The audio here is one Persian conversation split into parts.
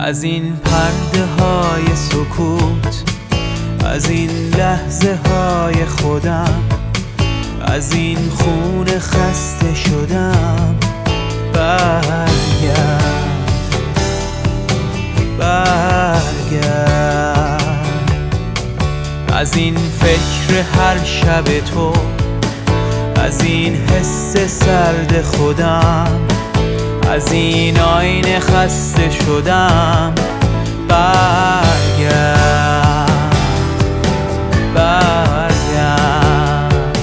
از این پرده های سکوت، از این لحظه های خودم، از این خون خسته شدم. برگرد از این فکر هر شب تو، از این حس سرد خودم، از این آینه خسته شدم. برگرد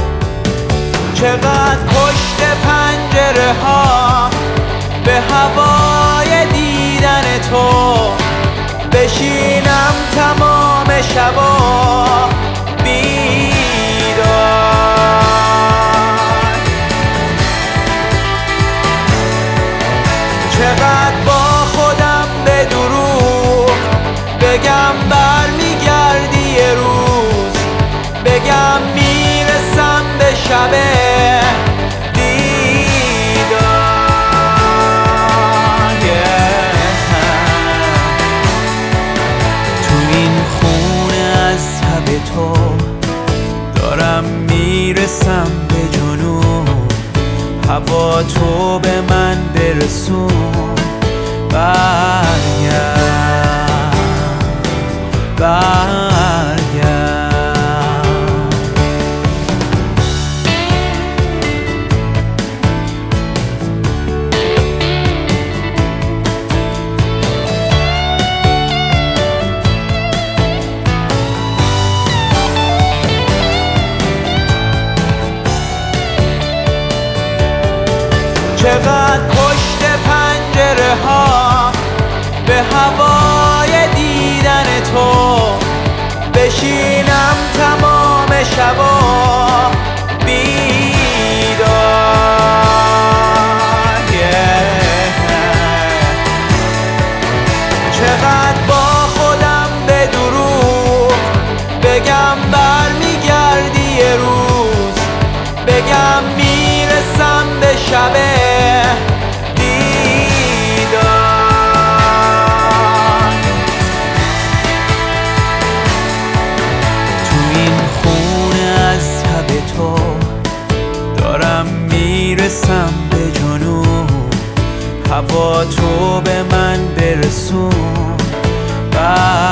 چقدر پشت پنجره ها به هوای دیدن تو بشینم تمام شبا بیدار. چقدر با خودم به دروغ بگم برمیگردی یه روز، بگم میرسم به شب دیدار. تو این خونه از تب تو دارم میرسم به جنون، هوا تو به من برسون. برگرد چقدر پشت پنجره ها به هوای دیدن تو بشینم تمام شبا بیدار. چقدر با خودم به دروغ بگم برمیگردی یه روز، بگم میرسم به شب دیدار. تو این خونه از تب تو دارم میرسم به جنون، هوا تو به من برسون.